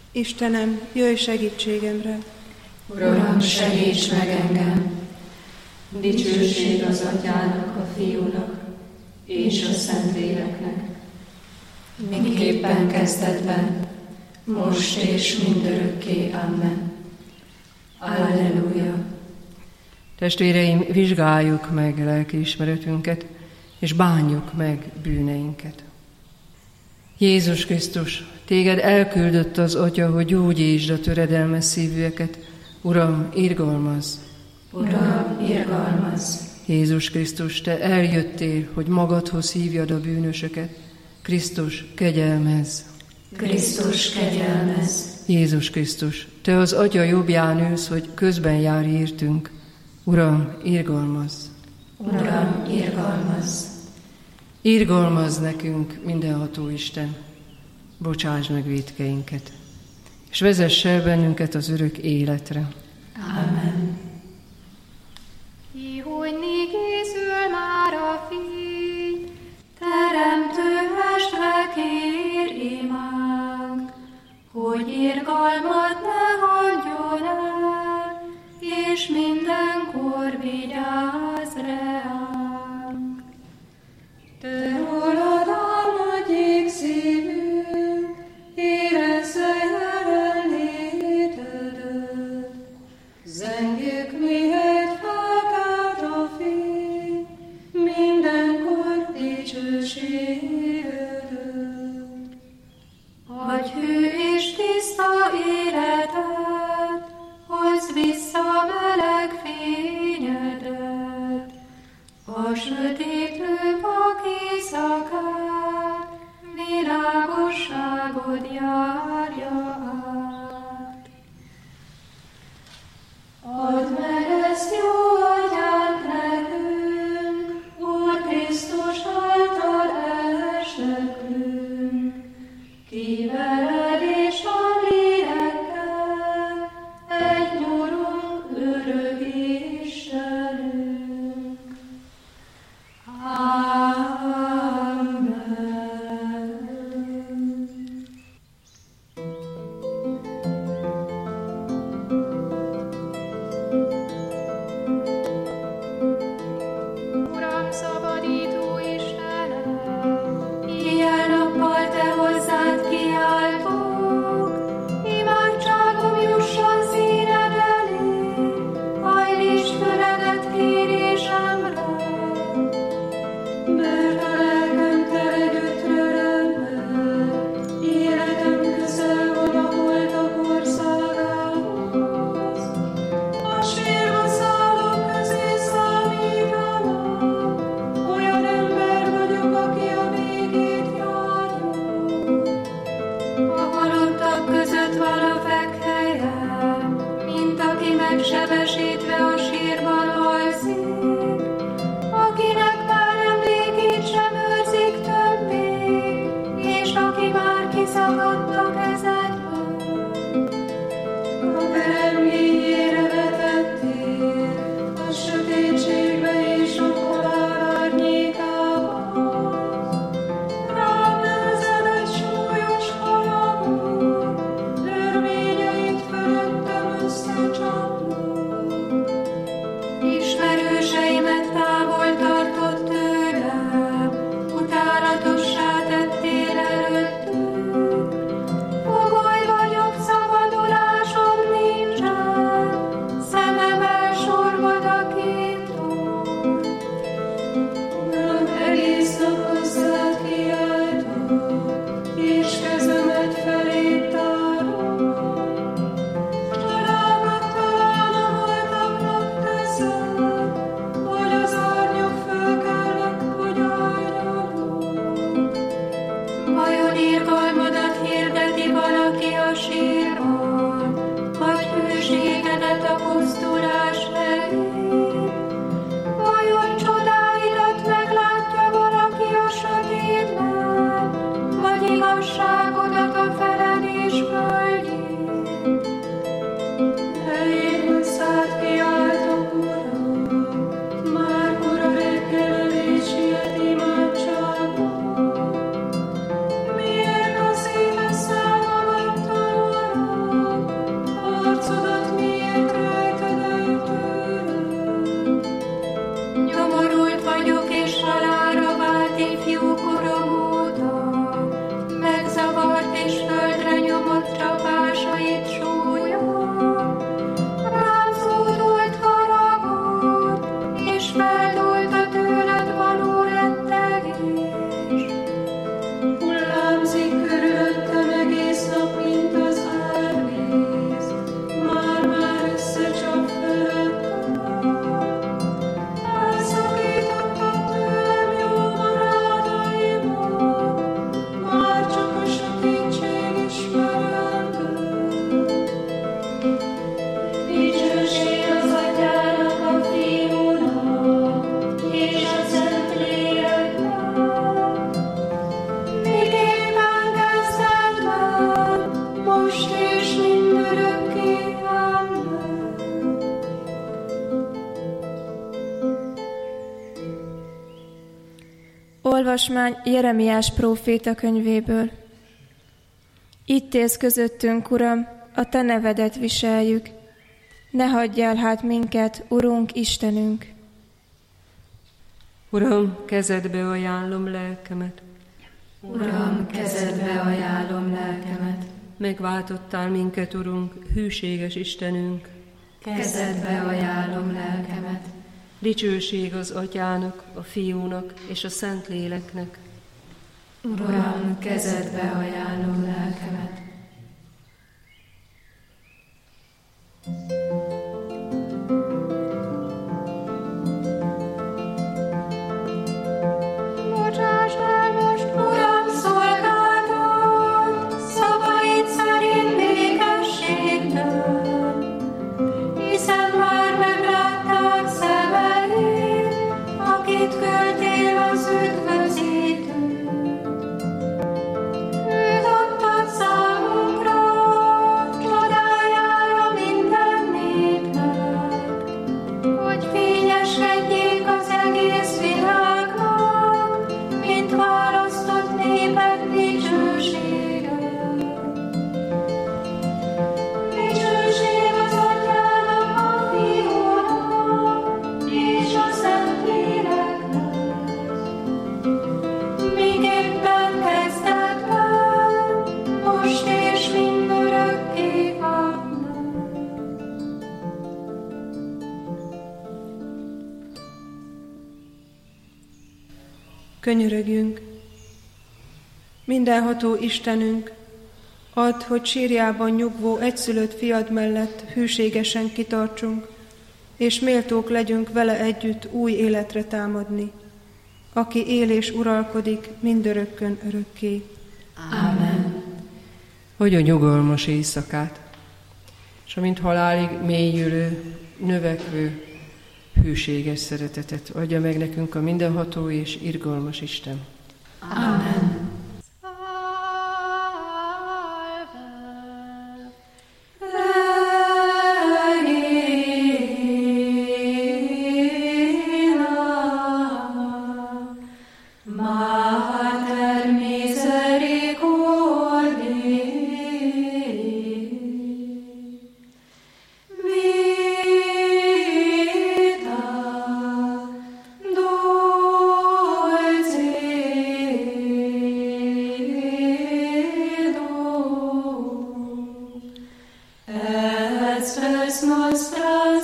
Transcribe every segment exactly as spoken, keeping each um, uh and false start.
Istenem, jöjj segítségemre! Uram, segíts meg engem! Dicsőség az Atyának, a Fiúnak és a Szentléleknek, miképpen kezdetben, most és mindörökké. Amen. Alleluja! Testvéreim, vizsgáljuk meg lelkiismeretünket, és bánjuk meg bűneinket. Jézus Krisztus, téged elküldött az Atya, hogy gyógyítsd a töredelmes szívűeket. Uram, irgalmazz! Uram, irgalmazz! Jézus Krisztus, te eljöttél, hogy magadhoz hívjad a bűnösöket. Krisztus, kegyelmezz! Krisztus, kegyelmezz! Jézus Krisztus, te az Atya jobbján ülsz, hogy közben járj értünk. Uram, irgalmazz! Uram, irgalmazz! Irgalmazz nekünk, mindenható Isten, bocsáss meg vétkeinket, és vezess el bennünket az örök életre. Amen. Ki, hogy né készül már a fény, teremtő estre kér imánk, hogy irgalmat ne hagyjon el, és mindenkor vigyázz reánk. Te rólad áll nagy égszívünk, érezze jelenlétedet. Zengjük mihegy felkelt a fény, mindenkor dicsőségedet. Adj hű és tiszta élet, most és mindörökké. Amen. Olvasmány Jeremiás próféta könyvéből. Itt élsz közöttünk, Uram, a Te nevedet viseljük. Ne hagyjál hát minket, Urunk Istenünk! Uram, kezedbe ajánlom lelkemet. Uram, kezedbe ajánlom lelkemet. Megváltottál minket, Urunk, hűséges Istenünk. Kezedbe ajánlom lelkemet. Dicsőség az Atyának, a Fiúnak és a Szentléleknek. Uram, kezedbe ajánlom lelkemet. Bocsáss el most, Uram, szolgáltat, szavaid szerint békességben, hiszen már meglátták szemeid, akit küldtél az üdvözítőt. Őt adtad számunkra, csodájára minden népnek, hogy fényesedjék az egész világnak, mint választott néped dicsősége. Dicsőség az Atyának, a Fiúnak és a Szentléleknek, miképpen kezdetben, most és mindörökké. Amen. Könyörögjünk! Mindenható Istenünk, add, hogy sírjában nyugvó egyszülött fiad mellett hűségesen kitartsunk, és méltók legyünk vele együtt új életre támadni, aki él és uralkodik mindörökkön örökké. Amen. Hogy a nyugalmas éjszakát, és amint halálig mélyülő, növekvő, hűséges szeretetet adja meg nekünk a mindenható és irgalmas Isten. Amen. Mater misericordiae, vita dulcedo, et spes nostra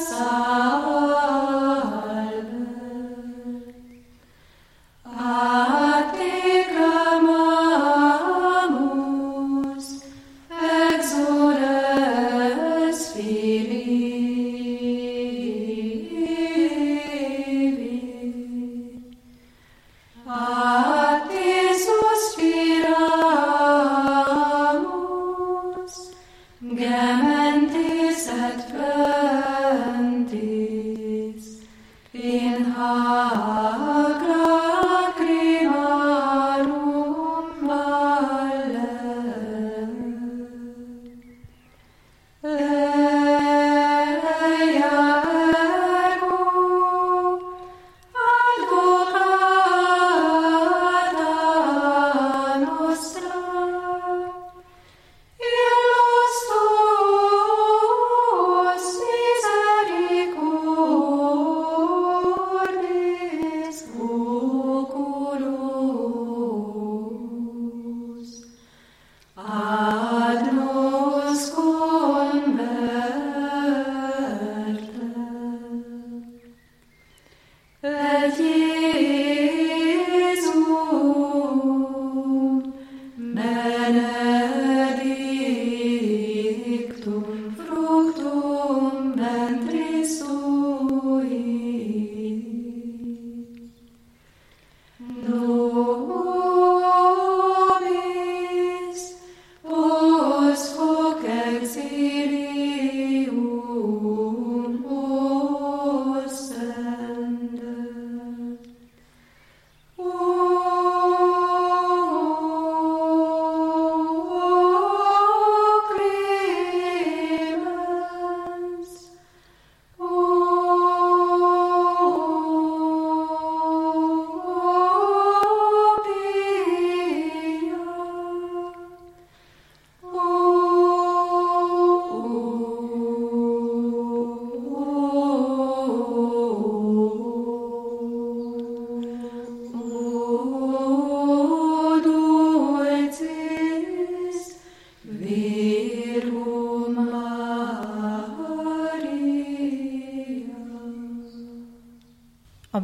salve. A te clamamus, exules Filii. A te suspiramus, gementes et plentis, in hac lacrimarum valle. Leia ergo, advocata nostra, illus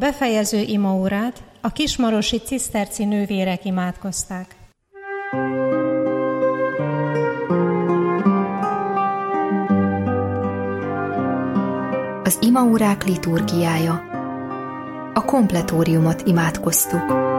A befejező imaórát a kismarosi ciszterci nővérek imádkozták. Az imaórák liturgiája. A kompletóriumot imádkoztuk.